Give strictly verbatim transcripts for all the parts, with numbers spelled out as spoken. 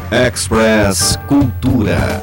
Express Cultura.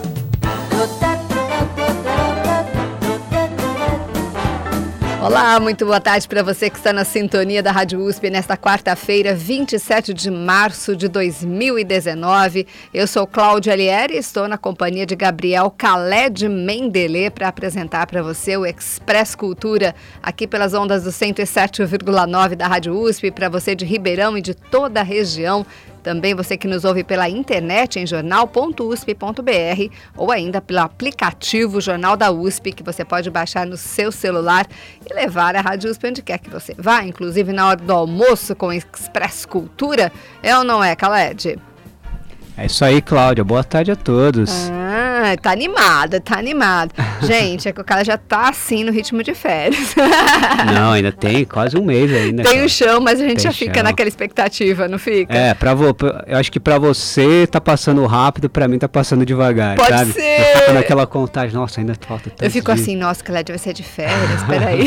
Olá, muito boa tarde para você que está na sintonia da Rádio U S P nesta quarta-feira, vinte e sete de março de dois mil e dezenove. Eu sou Cláudia Alieri e estou na companhia de Gabriel Khaled Mendelê para apresentar para você o Express Cultura, aqui pelas ondas do cento e sete vírgula nove da Rádio U S P, para você de Ribeirão e de toda a região. Também você que nos ouve pela internet em jornal ponto u s p ponto b r ou ainda pelo aplicativo Jornal da U S P, que você pode baixar no seu celular e levar a Rádio U S P onde quer que você vá, inclusive na hora do almoço com Express Cultura. É ou não é, Khaled? É isso aí, Cláudia. Boa tarde a todos. Ah, tá animada, tá animada. Gente, é que o cara já tá assim no ritmo de férias. Não, ainda tem quase um mês ainda. Tem o um chão, mas a gente tem já fica chão. Naquela expectativa, não fica? É, pra vo... eu acho que pra você tá passando rápido, pra mim tá passando devagar, Pode sabe? ser. Eu fico naquela contagem, nossa, ainda falta tanto. Eu fico dias. assim, nossa, Khaled vai ser de férias, peraí.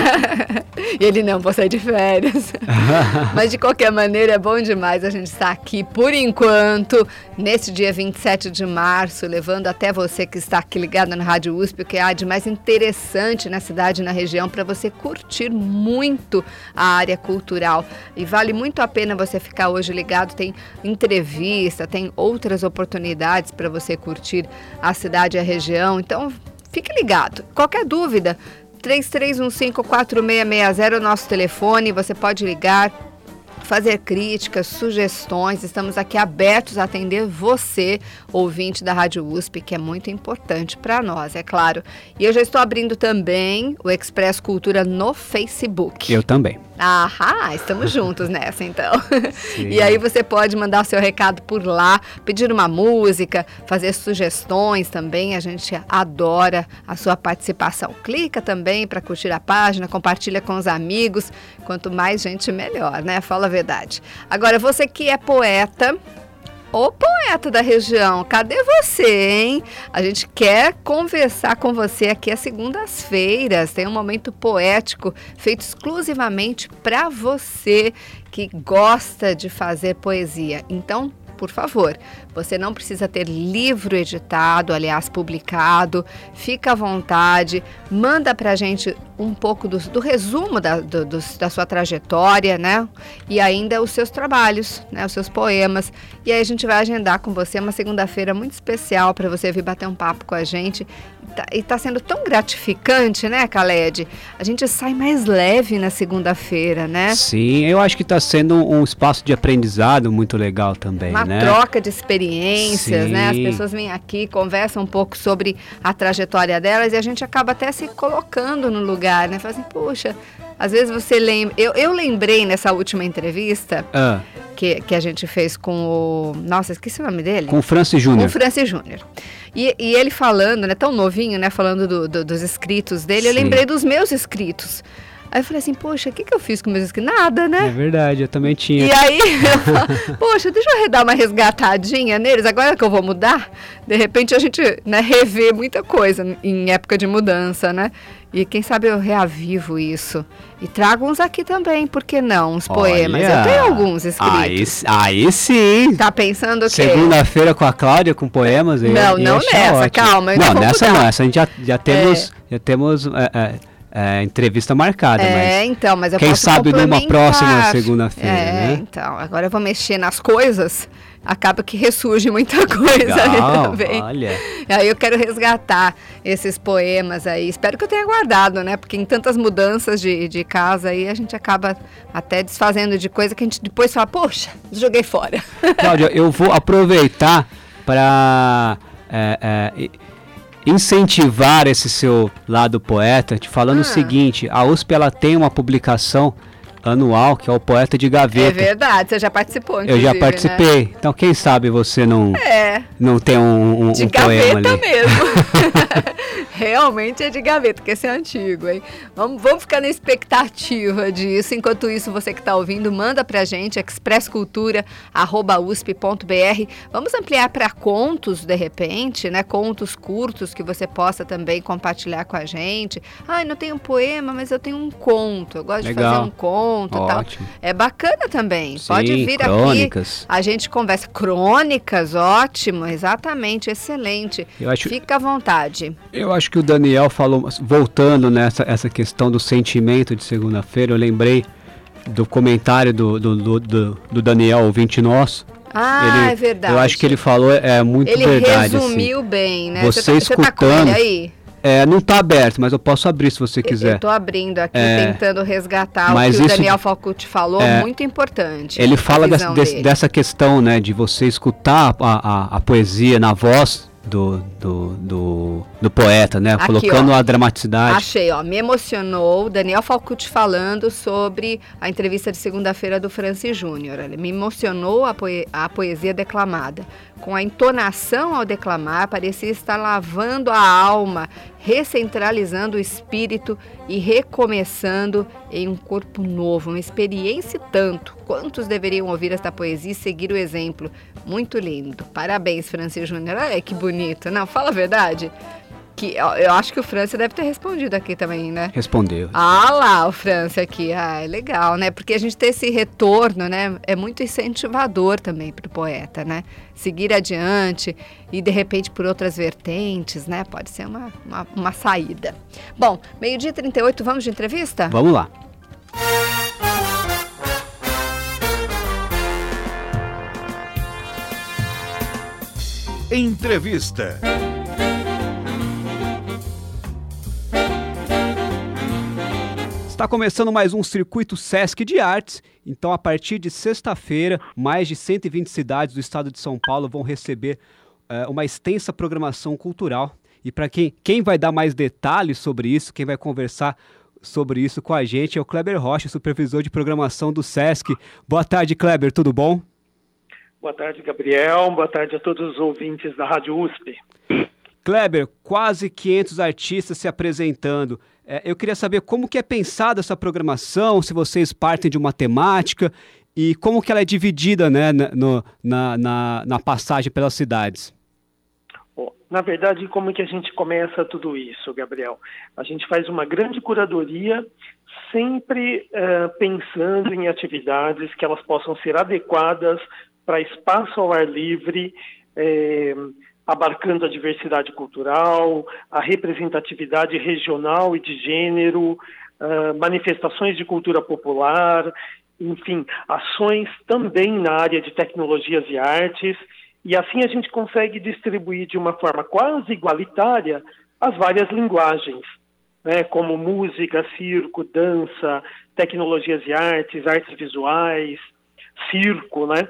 E ele não, vou sair de férias. Mas de qualquer maneira é bom demais a gente estar aqui por enquanto, nesse dia vinte e sete de março, levando até você que está aqui ligado na Rádio U S P, o que há de mais interessante na cidade e na região para você curtir muito a área cultural. E vale muito a pena você ficar hoje ligado, tem entrevista, tem outras oportunidades para você curtir a cidade e a região. Então, fique ligado. Qualquer dúvida, três três um cinco, quatro seis seis zero é o nosso telefone, você pode ligar, fazer críticas, sugestões. Estamos aqui abertos a atender você, ouvinte da Rádio U S P, que é muito importante para nós, é claro. E eu já estou abrindo também o Express Cultura no Facebook. Eu também. Ahá, estamos juntos nessa então. Sim. E aí você pode mandar o seu recado por lá, pedir uma música, fazer sugestões também, a gente adora a sua participação. Clica também para curtir a página, compartilha com os amigos, quanto mais gente melhor, né? Fala a verdade. Agora, você que é poeta, ô poeta da região, cadê você, hein? A gente quer conversar com você aqui às segundas-feiras. Tem um momento poético feito exclusivamente para você que gosta de fazer poesia. Então, por favor, você não precisa ter livro editado, aliás, publicado. Fica à vontade, manda pra gente um pouco do, do resumo da, do, do, da sua trajetória, né? E ainda os seus trabalhos, né? Os seus poemas. E aí a gente vai agendar com você uma segunda-feira muito especial para você vir bater um papo com a gente. E tá, e tá sendo tão gratificante, né, Khaled? A gente sai mais leve na segunda-feira, né? Sim, eu acho que está sendo um espaço de aprendizado muito legal também, uma né? troca de experiências, Sim. né? As pessoas vêm aqui, conversam um pouco sobre a trajetória delas e a gente acaba até se colocando no lugar, né? Fala assim, poxa, às vezes você lembra... Eu, eu lembrei nessa última entrevista Ah. que, que a gente fez com o... Nossa, esqueci o nome dele. Com o Francis Júnior. Com o Francis Júnior. E, e ele falando, né? Tão novinho, né? Falando do, do, dos escritos dele, eu Sim. lembrei dos meus escritos. Aí eu falei assim, poxa, o que, que eu fiz com meus escritos? Nada, né? É verdade, eu também tinha. E aí, eu falo, poxa, deixa eu dar uma resgatadinha neles, agora que eu vou mudar, de repente a gente, né, revê muita coisa em época de mudança, né? E quem sabe eu reavivo isso. E trago uns aqui também, por que não? Uns poemas. Olha, eu tenho alguns escritos. Aí, aí sim. Tá pensando o quê? Segunda-feira com a Cláudia, com poemas. Não, ia, não ia nessa, ótimo. calma. Eu não, vou nessa mudar. não. Essa a gente já, já temos, É. já temos é, é, é, entrevista marcada. É, mas então, mas eu quem posso sabe numa complementar. próxima segunda-feira, É, né? então, agora eu vou mexer nas coisas, acaba que ressurge muita coisa Legal, aí também. olha. E aí eu quero resgatar esses poemas aí, espero que eu tenha guardado, né, porque em tantas mudanças de, de casa aí a gente acaba até desfazendo de coisa que a gente depois fala, poxa, joguei fora. Cláudia, eu vou aproveitar para... É, é, incentivar esse seu lado poeta, te falando Ah. o seguinte, a U S P ela tem uma publicação anual, que é o Poeta de Gaveta. É verdade, você já participou, Eu inclusive, já participei, né? então quem sabe você não, É, não tem um, um, de um poema gaveta ali. mesmo. Realmente é de gaveta, porque esse é antigo, hein? Vamos, vamos ficar na expectativa disso. Enquanto isso, você que está ouvindo, manda pra gente, expresscultura arroba u s p ponto b r. Vamos ampliar para contos, de repente, né? Contos curtos que você possa também compartilhar com a gente. Ai, não tenho um poema, mas eu tenho um conto. Eu gosto Legal. de fazer um conto. conto, Ótimo. tal. É bacana também. Sim, Pode vir crônicas. aqui, a gente conversa. Crônicas, ótimo, exatamente, excelente. Eu acho, Fica à vontade. Eu acho que o Daniel falou, voltando nessa essa questão do sentimento de segunda-feira, eu lembrei do comentário do, do, do, do, do Daniel, ouvinte nosso. Ah, ele, é verdade. Eu acho que ele falou, é muito ele verdade. Ele resumiu assim. bem, né? Você, você, tá, escutando, você tá com ele aí? É, não está aberto, mas eu posso abrir se você quiser. Eu estou abrindo aqui, é, tentando resgatar o que isso, o Daniel Falcucci falou, é, muito importante. Ele fala desse, desse, dessa questão, né, de você escutar a, a, a poesia na voz do, do, do, do poeta, né, aqui, colocando ó, a dramaticidade. Achei, ó, me emocionou, Daniel Falcucci falando sobre a entrevista de segunda-feira do Francis Júnior. Ele me emocionou a, poe a poesia declamada. Com a entonação ao declamar, parecia estar lavando a alma, recentralizando o espírito e recomeçando em um corpo novo, uma experiência e tanto. Quantos deveriam ouvir esta poesia e seguir o exemplo? Muito lindo. Parabéns, Francis Júnior. Olha que bonito. Não, fala a verdade. Que eu acho que o França deve ter respondido aqui também, né? Respondeu. Ah lá, o França aqui. Ah, é legal, né? Porque a gente ter esse retorno, né? É muito incentivador também para o poeta, né? Seguir adiante e, de repente, por outras vertentes, né? Pode ser uma, uma, uma saída. Bom, meio-dia e trinta e oito, vamos de entrevista? Vamos lá. Entrevista. Está começando mais um Circuito Sesc de Artes. Então, a partir de sexta-feira, mais de cento e vinte cidades do estado de São Paulo vão receber uh, uma extensa programação cultural. E para quem, quem vai dar mais detalhes sobre isso, quem vai conversar sobre isso com a gente é o Kleber Rocha, supervisor de programação do Sesc. Boa tarde, Kleber, tudo bom? Boa tarde, Gabriel. Boa tarde a todos os ouvintes da Rádio U S P. Kleber, quase quinhentos artistas se apresentando. É, eu queria saber como que é pensada essa programação, se vocês partem de uma temática e como que ela é dividida, né, no, na, na, na passagem pelas cidades. Bom, na verdade, como que a gente começa tudo isso, Gabriel? A gente faz uma grande curadoria, sempre uh, pensando em atividades que elas possam ser adequadas para espaço ao ar livre, eh, abarcando a diversidade cultural, a representatividade regional e de gênero, uh, manifestações de cultura popular, enfim, ações também na área de tecnologias e artes, e assim a gente consegue distribuir de uma forma quase igualitária as várias linguagens, né, como música, circo, dança, tecnologias e artes, artes visuais, circo, né?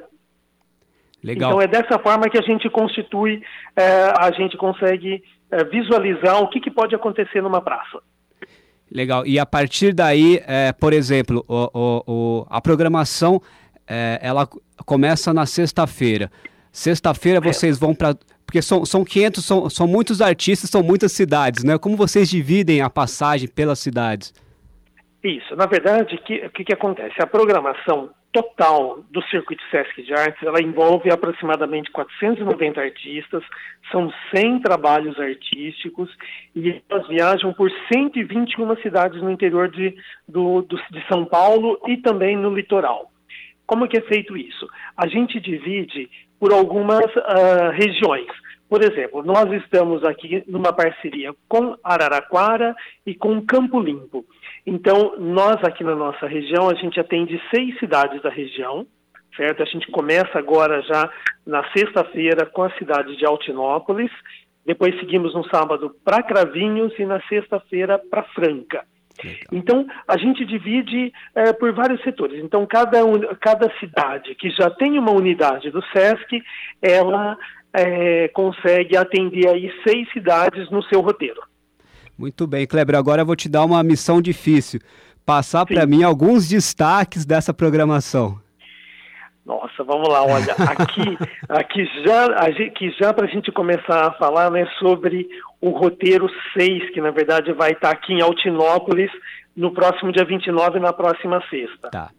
Legal. Então é dessa forma que a gente constitui, é, a gente consegue é, visualizar o que, que pode acontecer numa praça. Legal. E a partir daí, é, por exemplo, o, o, o, a programação é, ela começa na sexta-feira. Sexta-feira vocês é. vão para... Porque são, são quinhentos, são, são muitos artistas, são muitas cidades, né? Como vocês dividem a passagem pelas cidades? Isso. Na verdade, o que, que, que acontece? A programação total do Circuito Sesc de Artes, ela envolve aproximadamente quatrocentos e noventa artistas, são cem trabalhos artísticos e elas viajam por cento e vinte e uma cidades no interior de, do, do, de São Paulo e também no litoral. Como que é feito isso? A gente divide por algumas uh, regiões. Por exemplo, nós estamos aqui numa parceria com Araraquara e com Campo Limpo. Então, nós aqui na nossa região, a gente atende seis cidades da região, certo? A gente começa agora já na sexta-feira com a cidade de Altinópolis, depois seguimos no sábado para Cravinhos e na sexta-feira para Franca. Então, a gente divide é, por vários setores. Então, cada, cada cidade que já tem uma unidade do Sesc, ela é, consegue atender aí seis cidades no seu roteiro. Muito bem, Kleber, agora eu vou te dar uma missão difícil. Passar para mim alguns destaques dessa programação. Nossa, vamos lá, olha, aqui, aqui já, aqui já para a gente começar a falar, né, sobre o roteiro seis, que na verdade vai estar aqui em Altinópolis no próximo dia vinte e nove, na próxima sexta. Tá.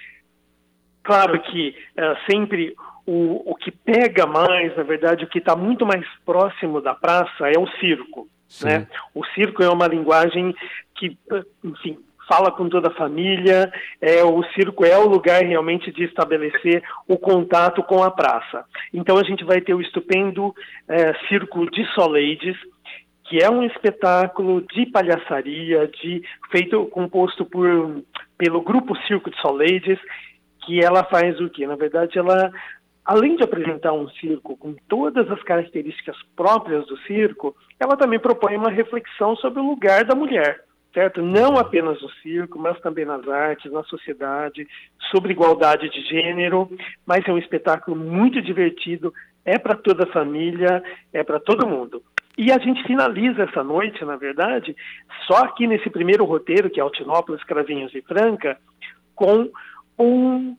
Claro que é, sempre o, o que pega mais, na verdade, o que está muito mais próximo da praça é o circo. Né? O circo é uma linguagem que, enfim, fala com toda a família, é, o circo é o lugar realmente de estabelecer o contato com a praça. Então a gente vai ter o estupendo é, Circo de Soleides, que é um espetáculo de palhaçaria, de, feito, composto por, pelo grupo Circo de Soleides, que ela faz o quê? Na verdade, ela, além de apresentar um circo com todas as características próprias do circo, ela também propõe uma reflexão sobre o lugar da mulher, certo? Não apenas no circo, mas também nas artes, na sociedade, sobre igualdade de gênero, mas é um espetáculo muito divertido, é para toda a família, é para todo mundo. E a gente finaliza essa noite, na verdade, só aqui nesse primeiro roteiro, que é Altinópolis, Cravinhos e Franca, com um,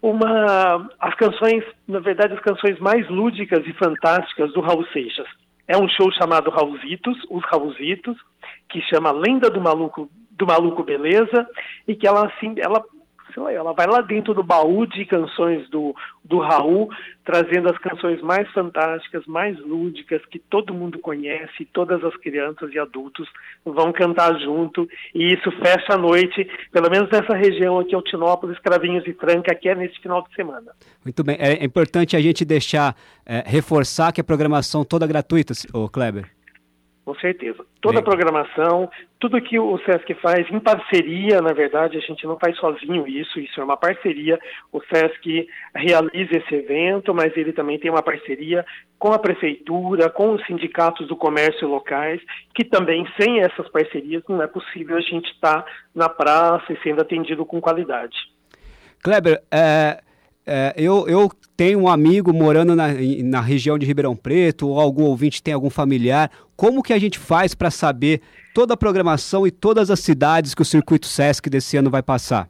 uma, as canções, na verdade, as canções mais lúdicas e fantásticas do Raul Seixas. É um show chamado Raulzitos, os Raulzitos, que chama Lenda do Maluco, do Maluco Beleza, e que ela, assim, ela, sei lá, ela vai lá dentro do baú de canções do, do Raul, trazendo as canções mais fantásticas, mais lúdicas, que todo mundo conhece, todas as crianças e adultos vão cantar junto, e isso fecha a noite, pelo menos nessa região aqui, Altinópolis, Cravinhos e Franca, que é nesse final de semana. Muito bem, é importante a gente deixar, é, reforçar que a programação toda gratuita, ô Kleber. Com certeza. Toda a programação, tudo que o Sesc faz em parceria, na verdade, a gente não faz sozinho isso, isso é uma parceria. O Sesc realiza esse evento, mas ele também tem uma parceria com a prefeitura, com os sindicatos do comércio locais, que também, sem essas parcerias, não é possível a gente estar na praça e sendo atendido com qualidade. Kleber, é... É, eu, eu tenho um amigo morando na, na região de Ribeirão Preto, ou algum ouvinte tem algum familiar. Como que a gente faz para saber toda a programação e todas as cidades que o Circuito Sesc desse ano vai passar?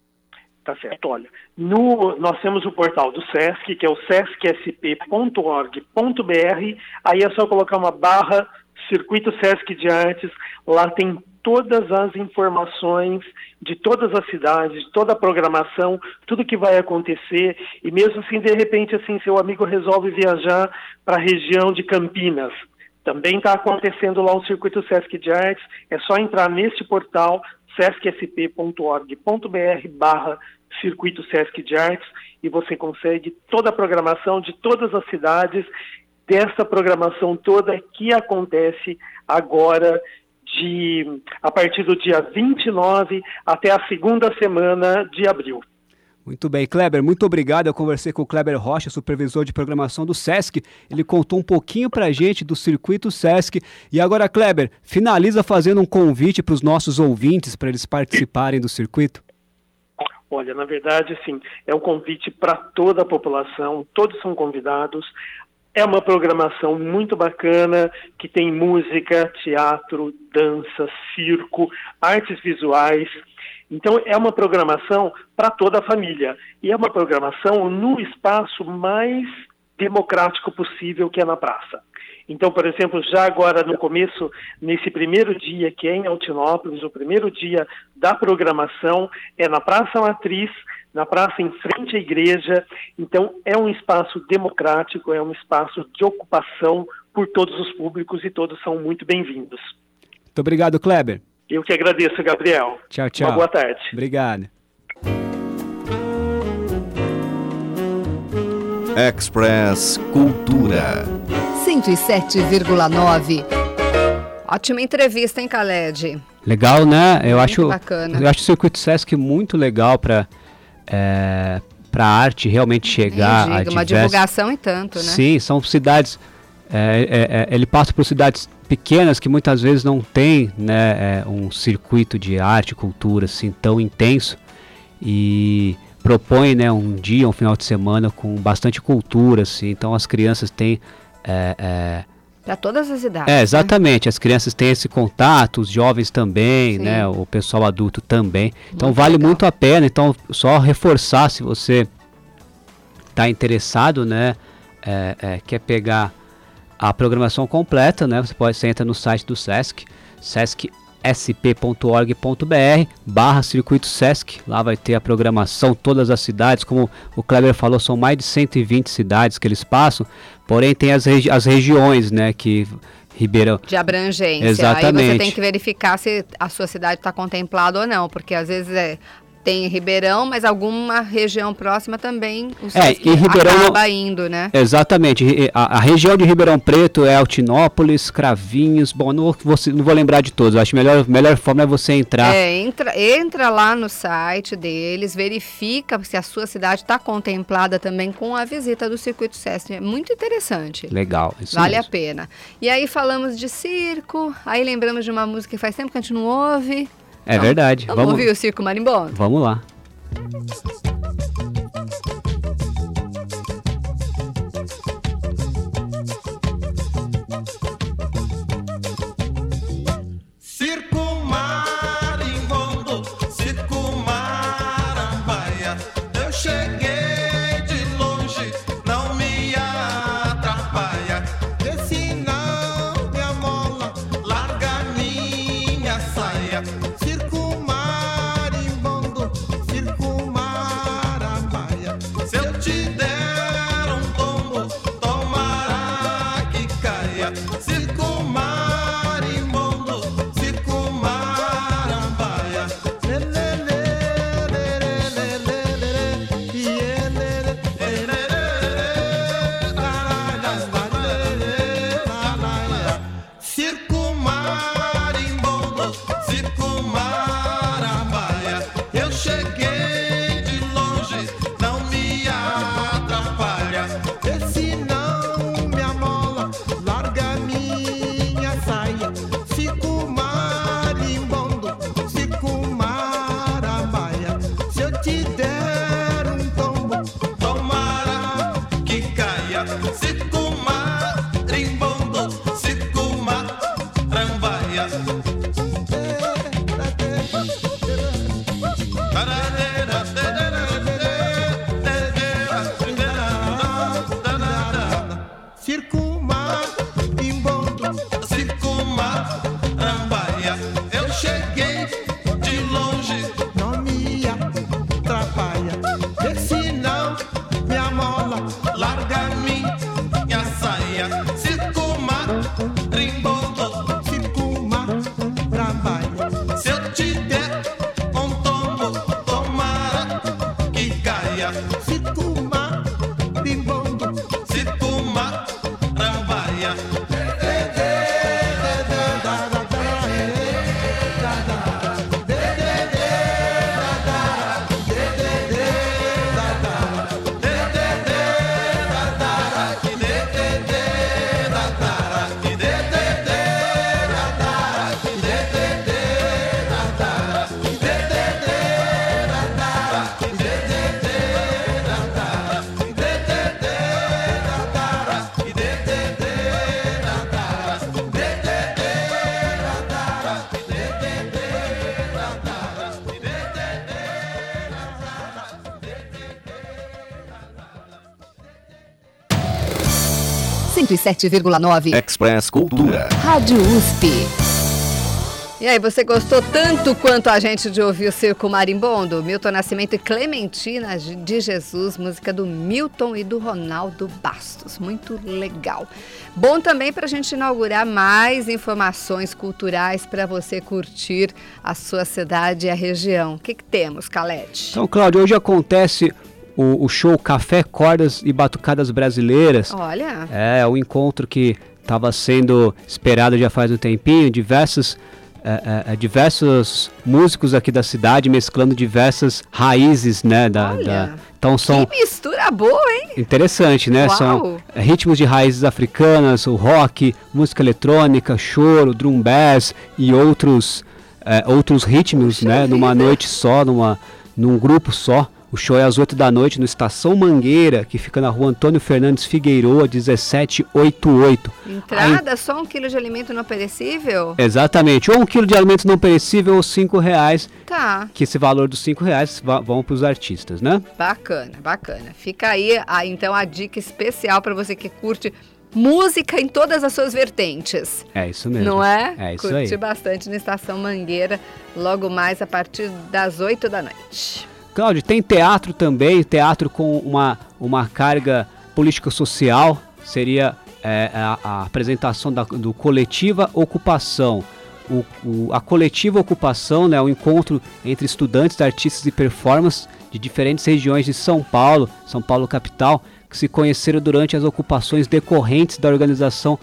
Tá certo, olha, no, nós temos o portal do Sesc, que é o sesc s p ponto org ponto b r, aí é só colocar uma barra Circuito Sesc de Artes, lá tem todas as informações de todas as cidades, de toda a programação, tudo que vai acontecer, e mesmo assim, de repente, assim, seu amigo resolve viajar para a região de Campinas, também está acontecendo lá o Circuito Sesc de Artes, é só entrar neste portal, sesc s p ponto org ponto b r barra Circuito Sesc de Artes, e você consegue toda a programação de todas as cidades, dessa programação toda que acontece agora, de, a partir do dia vinte e nove até a segunda semana de abril. Muito bem, Kleber, muito obrigado. Eu conversei com o Kleber Rocha, supervisor de programação do Sesc. Ele contou um pouquinho pra gente do Circuito Sesc. E agora, Kleber, finaliza fazendo um convite para os nossos ouvintes, para eles participarem do circuito. Olha, na verdade, sim, é um convite para toda a população, todos são convidados. É uma programação muito bacana, que tem música, teatro, dança, circo, artes visuais. Então, é uma programação para toda a família. E é uma programação no espaço mais democrático possível, que é na praça. Então, por exemplo, já agora no começo, nesse primeiro dia, que é em Altinópolis, o primeiro dia da programação é na Praça Matriz, na praça em frente à igreja. Então é um espaço democrático, é um espaço de ocupação por todos os públicos e todos são muito bem-vindos. Muito obrigado, Kleber. Eu que agradeço, Gabriel. Tchau, tchau. Uma boa tarde. Obrigado. Express Cultura cento e sete vírgula nove. Ótima entrevista, hein, Khaled? Legal, né? Eu muito acho, bacana. Eu acho o Circuito Sesc muito legal para é, para a arte realmente chegar diga, a uma diversas... divulgação e tanto, né? Sim, são cidades... É, é, ele passa por cidades pequenas que muitas vezes não tem, né, é, um circuito de arte e cultura assim, tão intenso, e propõe, né, um dia, um final de semana com bastante cultura, assim, então as crianças têm... É, é, para todas as idades. É, exatamente, né? As crianças têm esse contato, os jovens também, Sim. né, o pessoal adulto também. Então Muito vale legal. muito a pena. Então só reforçar, se você está interessado, né, é, é, quer pegar a programação completa, né, você pode, você entra no site do Sesc, sesc s p ponto org ponto b r barra Circuito Sesc, lá vai ter a programação, todas as cidades, como o Kleber falou, são mais de cento e vinte cidades que eles passam, porém tem as, regi as regiões, né, que, Ribeirão. De abrangência. Exatamente. Aí você tem que verificar se a sua cidade está contemplada ou não, porque às vezes é, tem Ribeirão, mas alguma região próxima também o Sesc e Ribeirão acaba indo, né? Exatamente. A, a região de Ribeirão Preto é Altinópolis, Cravinhos, bom, não vou, não vou lembrar de todos, acho que a melhor, melhor forma é você entrar. É, entra, entra lá no site deles, verifica se a sua cidade está contemplada também com a visita do Circuito Sesc. É muito interessante. Legal, isso Vale mesmo. a pena. E aí falamos de circo, aí lembramos de uma música que faz tempo que a gente não ouve. É Então, verdade. Vamos, vamos ouvir o Circo Marimbondo? Vamos lá. Circo Marimbondo, Circo Marambaia, eu cheguei de longe, não me atrapalha, que senão me amola, larga minha saia. Circo Marimbondo, Circo Marambaia, se eu te der um tombo, tomara que caia. Circo Marimbondo, Circo Marambaia, lê, lê, lê, lê, lê, lê, lê, lê, e lê, lê, lê, lê, lá, lá, lá, lá, lê, lá, lá, lá. Circo Marimbondo, Circo Marambaia, eu cheguei de longe, não me atrapalha, que senão me amola, larga minha saia. Circo Marimbondo, Circo Marambaia, se eu te der um tombo, tomara que caia. Circo Marimbondo, Circo Marambaia. Circo Marimbondo, Circo Marambaia, eu cheguei de longe, não me atrapalha, que senão me amola, larga minha saia. Circo Marimbondo, Circo Marambaia, se eu te der um tombo, tomara que caia. Circo Marimbondo, Circo Marambaia. cento e sete vírgula nove. Express Cultura. Rádio U S P. E aí, você gostou tanto quanto a gente de ouvir o Circo Marimbondo? Milton Nascimento e Clementina de Jesus, música do Milton e do Ronaldo Bastos. Muito legal. Bom também para a gente inaugurar mais informações culturais para você curtir a sua cidade e a região. O que, que temos, Calete? Então, Cláudio, hoje acontece o, o show Café, Cordas e Batucadas Brasileiras. Olha. É, um encontro que estava sendo esperado já faz um tempinho, diversos, é, é, diversos músicos aqui da cidade mesclando diversas raízes, né? Da, Olha, da, então são que mistura boa, hein? interessante, né? Uau. São é, ritmos de raízes africanas, o rock, música eletrônica, choro, drum bass e outros, é, outros ritmos, Puxa né? vida. Numa noite só, numa, num grupo só. O show é às oito da noite no Estação Mangueira, que fica na rua Antônio Fernandes Figueiroa, dezessete oitenta e oito. Entrada, só um quilo de alimento não perecível? Exatamente, ou um quilo de alimento não perecível ou cinco reais, Tá, que esse valor dos cinco reais va- vão para os artistas, né? bacana, bacana. Fica aí, ah, então, a dica especial para você que curte música em todas as suas vertentes. É isso mesmo. Não é? É isso Curte aí. bastante na Estação Mangueira, logo mais a partir das oito da noite. Cláudio, tem teatro também, teatro com uma, uma carga político-social, seria é, a, a apresentação da, do Coletiva Ocupação. O, o, a Coletiva Ocupação, né, é um encontro entre estudantes, artistas e performers de diferentes regiões de São Paulo, São Paulo capital, que se conheceram durante as ocupações decorrentes da organização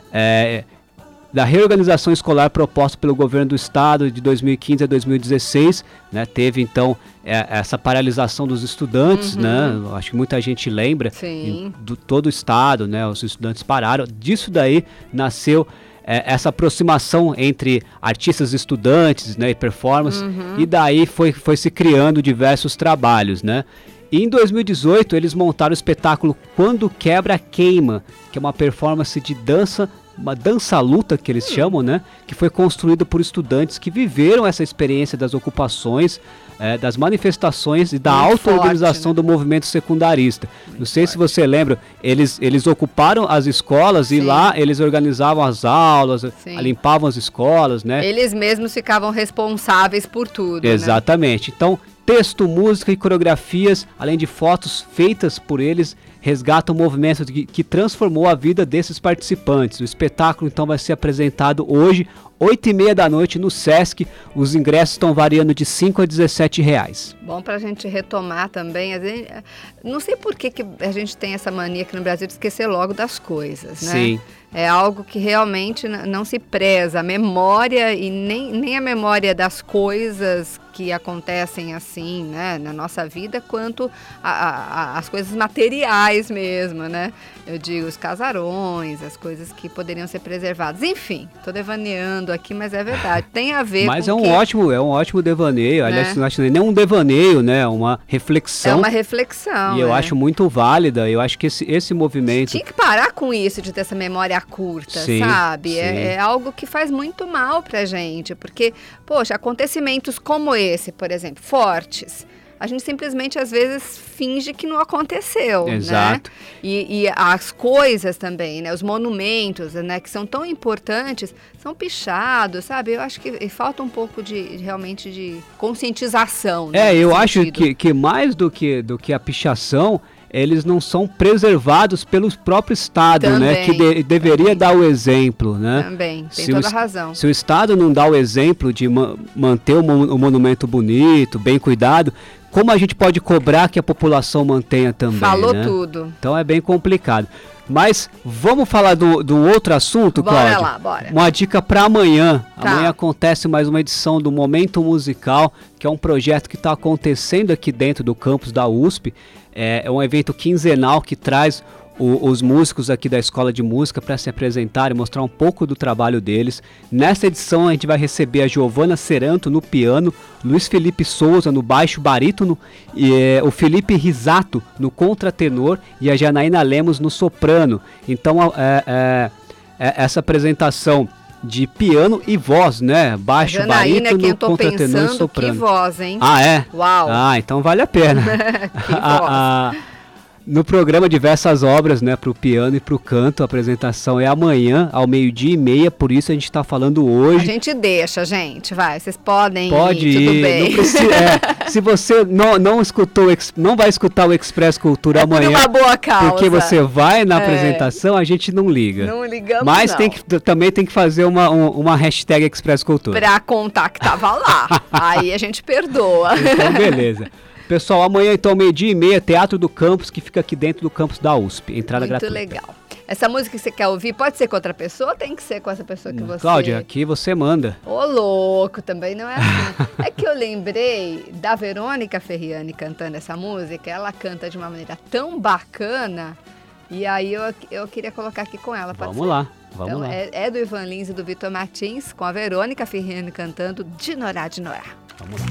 é, da reorganização escolar proposta pelo governo do estado de dois mil e quinze a dois mil e dezesseis, né, teve então é, essa paralisação dos estudantes, uhum. né, acho que muita gente lembra, em, do todo o estado, né, os estudantes pararam, disso daí nasceu é, essa aproximação entre artistas e estudantes, né, e performance, uhum. e daí foi, foi se criando diversos trabalhos, né. E em dois mil e dezoito eles montaram o espetáculo Quando Quebra Queima, que é uma performance de dança, uma dança-luta que eles hum. chamam, né? Que foi construída por estudantes que viveram essa experiência das ocupações, é, das manifestações e da auto-organização, né, do movimento secundarista. Muito Não sei forte. se você lembra, eles, eles ocuparam as escolas Sim. e lá eles organizavam as aulas, Sim. limpavam as escolas, né? Eles mesmos ficavam responsáveis por tudo, Exatamente. Né? Então, texto, música e coreografias, além de fotos feitas por eles, resgatam o movimento que, que transformou a vida desses participantes. O espetáculo então vai ser apresentado hoje, oito e meia da noite, no Sesc. Os ingressos estão variando de cinco a dezessete reais. Bom, para a gente retomar também, a gente, não sei por que, que a gente tem essa mania aqui no Brasil de esquecer logo das coisas, né? Sim. É algo que realmente não se preza, a memória e nem, nem a memória das coisas que acontecem assim, né, na nossa vida, quanto a, a, as coisas materiais mesmo, né? Eu digo, os casarões, as coisas que poderiam ser preservadas. Enfim, estou devaneando aqui, mas é verdade, tem a ver mas com é um que... ótimo, é um ótimo devaneio, né? aliás, não acho nem um devaneio, né, é uma reflexão. É uma reflexão, E eu né? acho muito válida, eu acho que esse, esse movimento... Tinha que parar com isso de ter essa memória curta, sim, sabe? Sim. É, é algo que faz muito mal pra gente, porque, poxa, acontecimentos como esse, por exemplo, fortes, a gente simplesmente às vezes finge que não aconteceu, Exato. né? E, e as coisas também, né? Os monumentos, né? Que são tão importantes, são pichados, sabe? Eu acho que falta um pouco de, realmente, de conscientização. É, eu sentido. acho que, que mais do que, do que a pichação, eles não são preservados pelo próprio Estado, também, né? Que de, deveria também. dar o exemplo, né? Também, tem se toda o, a razão. Se o Estado não dá o exemplo de ma manter o, mon o monumento bonito, bem cuidado, como a gente pode cobrar que a população mantenha também, Falou né? tudo. Então é bem complicado. Mas vamos falar do, do outro assunto, bora Cláudia? Bora lá, bora. Uma dica para amanhã. Tá. Amanhã acontece mais uma edição do Momento Musical, que é um projeto que está acontecendo aqui dentro do campus da U S P. É, é um evento quinzenal que traz o, os músicos aqui da Escola de Música para se apresentar e mostrar um pouco do trabalho deles. Nessa edição a gente vai receber a Giovana Seranto no piano, Luiz Felipe Souza no baixo barítono, e, é, o Felipe Risato no contratenor e a Janaína Lemos no soprano. Então é, é, é essa apresentação de piano e voz, né? Baixo, Janaína, barítono, quem eu tô contratenor pensando, e soprano. Que voz, hein? Ah, é? Uau! Ah, então vale a pena. Que voz. a, a, no programa diversas obras, né, para o piano e para o canto, a apresentação é amanhã, ao meio-dia e meia, por isso a gente está falando hoje. A gente deixa, gente, vai, vocês podem Pode ir, ir, tudo bem. Não precisa, é, se você não, não escutou, não vai escutar o Express Cultura é amanhã, por uma boa causa. porque você vai na é. apresentação, a gente não liga. Não ligamos, Mas não. Tem que, também tem que fazer uma, uma hashtag Express Cultura. Pra contar que tava lá, aí a gente perdoa. Então, beleza. Pessoal, amanhã então, meio-dia e meia, Teatro do Campus, que fica aqui dentro do campus da U S P. Entrada Muito gratuita. legal. Essa música que você quer ouvir, pode ser com outra pessoa ou tem que ser com essa pessoa que você... Cláudia, aqui você manda. Ô, louco, também não é assim. É que eu lembrei da Verônica Ferriani cantando essa música, ela canta de uma maneira tão bacana, e aí eu, eu queria colocar aqui com ela. Vamos lá, vamos então, lá. É, é do Ivan Lins e do Vitor Martins, com a Verônica Ferriani cantando Dinorá, Dinorá. Vamos lá.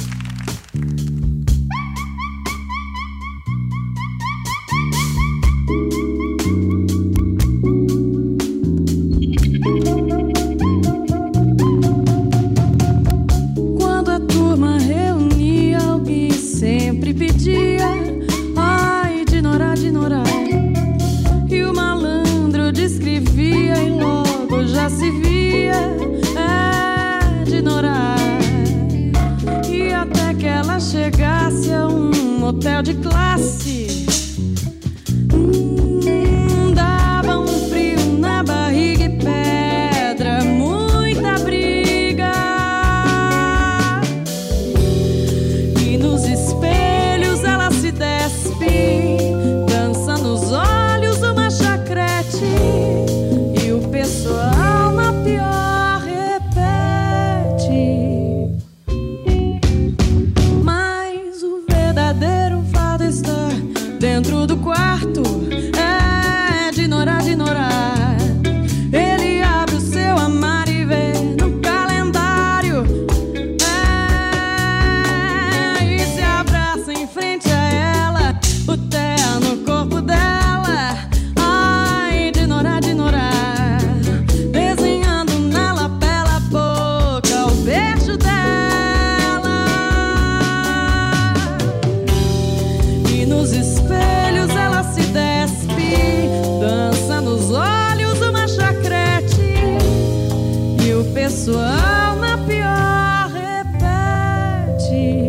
Quando a turma reunia, alguém sempre pedia: ai, Dinorá, Dinorá. E o malandro descrevia e logo já se via: é, Dinorá. E até que ela chegasse a um motel de classe, hum, dava um frio quarto é de Norá, de Norá. Ele abre o seu armário e vê no calendário, é, e se abraça em frente a ela, o terno no corpo dela. Ai, de Norá, de Norá, desenhando na lapela boca o beijo dela. E nos espelhos ela se despe, dança nos olhos uma chacrete, e o pessoal na pior repete.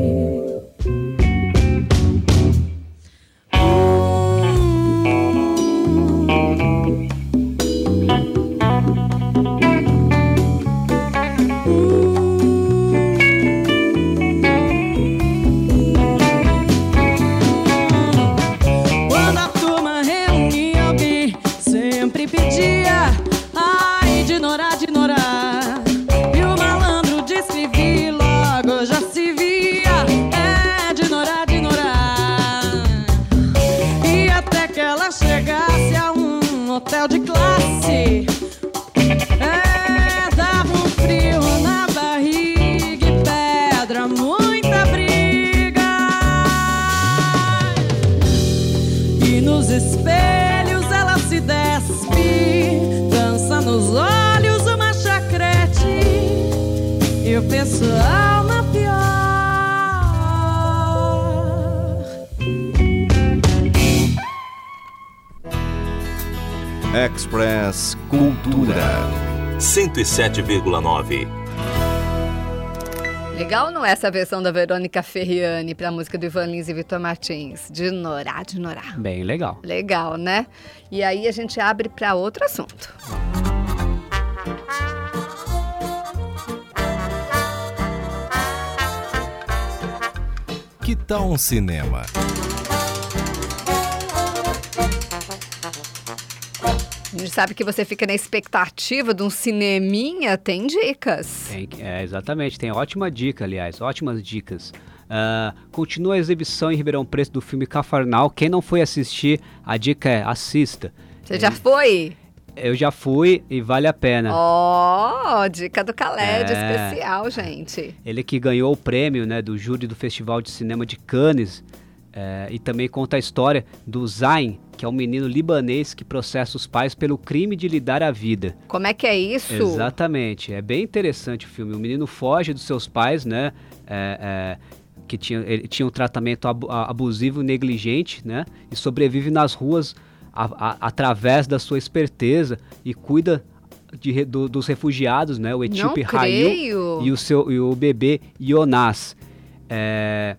Quando a turma reunia, alguém sempre pedia: ai, de Norá, de Norá. E o malandro descrevia e logo já se via: é de Norá, de Norá. E até que ela chegasse a um hotel de classe, é, dava um frio na barriga e pedra, muita briga. E nos espelhos ela se despe, dança nos olhos uma chacrete, e o pessoal na pior. Express Cultura. cento e sete vírgula nove. Legal, não é essa versão da Verônica Ferriani para a música do Ivan Lins e Vitor Martins? De Norá, de Norá. Bem legal. Legal, né? E aí a gente abre para outro assunto. Que tal um cinema? A gente sabe que você fica na expectativa de um cineminha, tem dicas. Tem, é, exatamente, tem ótima dica, aliás, ótimas dicas. Uh, continua a exibição em Ribeirão Preto do filme Cafarnal. Quem não foi assistir, a dica é assista. Você já foi? Eu já fui e vale a pena. Ó, oh, dica do Khaled, É. especial, gente. Ele que ganhou o prêmio, né, do júri do Festival de Cinema de Cannes, é, e também conta a história do Zayn, que é um menino libanês que processa os pais pelo crime de lhe dar a vida. Como é que é isso? Exatamente, é bem interessante o filme. O menino foge dos seus pais, né, é, é, que tinha, ele tinha um tratamento abu- abusivo e negligente, né, e sobrevive nas ruas a, a, através da sua esperteza e cuida de, re- do, dos refugiados, né, o etíope Não Rail creio. e o, seu, e o bebê Jonas. É,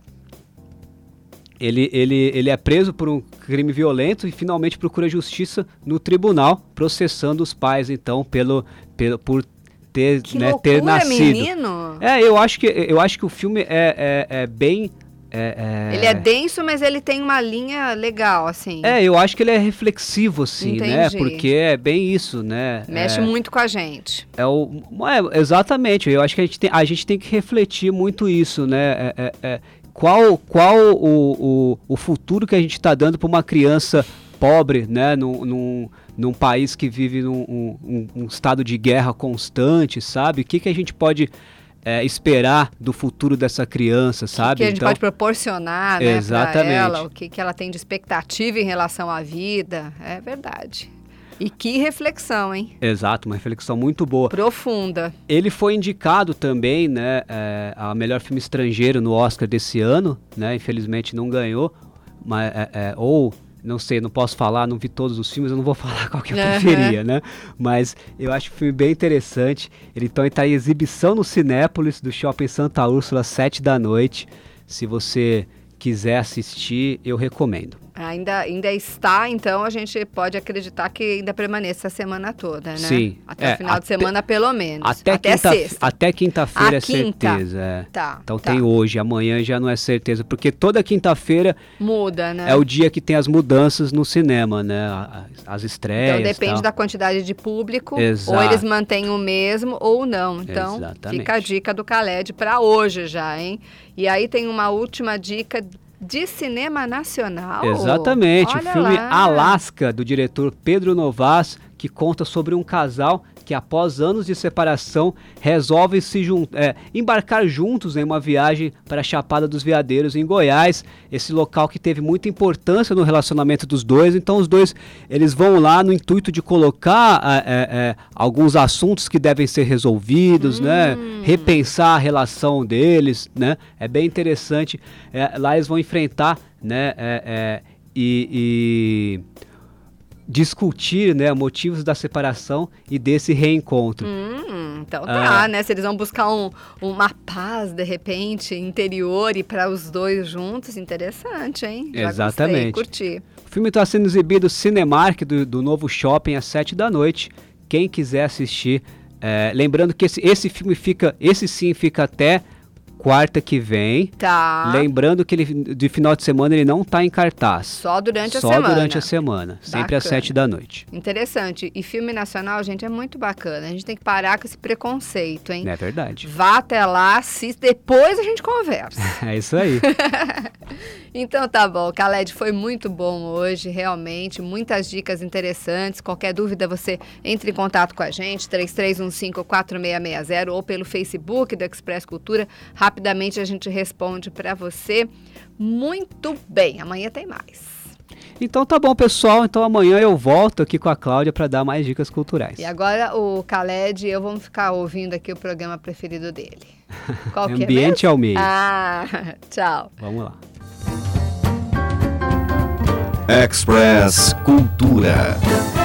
ele, ele, ele é preso por um crime violento e finalmente procura justiça no tribunal, processando os pais, então, pelo, pelo, por ter, Que né, loucura, ter nascido. menino. É, eu acho que, eu acho que o filme é, é, é bem... É, é... Ele é denso, mas ele tem uma linha legal, assim. É, eu acho que ele é reflexivo, assim, né? Entendi. Porque é bem isso, né? Mexe é, muito com a gente. É o, é, exatamente, eu acho que a gente tem, a gente tem que refletir muito isso, né? É, é, é, qual qual o, o, o futuro que a gente está dando para uma criança pobre, né? Num, num, num país que vive num um, um, um estado de guerra constante, sabe? O que, que a gente pode... É, esperar do futuro dessa criança, sabe? O que a gente então, pode proporcionar, né, exatamente. pra ela, o que, que ela tem de expectativa em relação à vida. É verdade. E que reflexão, hein? Exato, uma reflexão muito boa. Profunda. Ele foi indicado também, né, é, a melhor filme estrangeiro no Oscar desse ano, né? Infelizmente não ganhou, mas, é, é, ou... Não sei, não posso falar, não vi todos os filmes, eu não vou falar qual que eu Uhum. preferia, né? Mas eu acho o filme bem interessante. Ele então está em exibição no Cinépolis, do Shopping Santa Úrsula, sete da noite. Se você quiser assistir, eu recomendo. Ainda, ainda está, então a gente pode acreditar que ainda permaneça a semana toda, né? Sim. Até É, o final de até- semana, pelo menos. Até, Até quinta, sexta. até quinta-feira A é quinta. certeza. É. Tá, Então tá. tem hoje, amanhã já não é certeza, porque toda quinta-feira Muda, né? é o dia que tem as mudanças no cinema, né? A- a- As estreias. Então depende tal. da quantidade de público, Exato. ou eles mantêm o mesmo ou não. Então Exatamente. fica a dica do Khaled para hoje já, hein? E aí tem uma última dica de cinema nacional. Exatamente, Olha o filme lá. Alaska, do diretor Pedro Novas, que conta sobre um casal que após anos de separação resolvem se jun- é, embarcar juntos em uma viagem para a Chapada dos Veadeiros, em Goiás, esse local que teve muita importância no relacionamento dos dois. Então os dois eles vão lá no intuito de colocar é, é, alguns assuntos que devem ser resolvidos, hum. né? Repensar a relação deles, né? É bem interessante. É, lá eles vão enfrentar, né? É, é, e... e discutir, né, motivos da separação e desse reencontro. Hum, então tá, ah. né? Se eles vão buscar um, uma paz, de repente, interior e para os dois juntos, interessante, hein? Já Exatamente. Gostei, curti. O filme está sendo exibido no Cinemark do, do Novo Shopping às sete da noite. Quem quiser assistir, é, lembrando que esse, esse filme fica, esse sim fica até quarta que vem. Tá. Lembrando que ele, de final de semana ele não está em cartaz. Só durante a Só semana. Só durante a semana. Sempre Bacana. às sete da noite. Interessante. E filme nacional, gente, é muito bacana. A gente tem que parar com esse preconceito, hein? É verdade. Vá até lá, assista, depois a gente conversa. É isso aí. Então tá bom, Khaled, foi muito bom hoje, realmente, muitas dicas interessantes. Qualquer dúvida você entre em contato com a gente, três três um cinco, quatro seis seis zero ou pelo Facebook do Express Cultura. Rapidamente a gente responde para você. Muito bem, amanhã tem mais. Então tá bom, pessoal. Então amanhã eu volto aqui com a Cláudia para dar mais dicas culturais. E agora o Khaled e eu vamos ficar ouvindo aqui o programa preferido dele. Qual que é Ambiente mesmo? ao meio. Ah, tchau. Vamos lá. Express Cultura.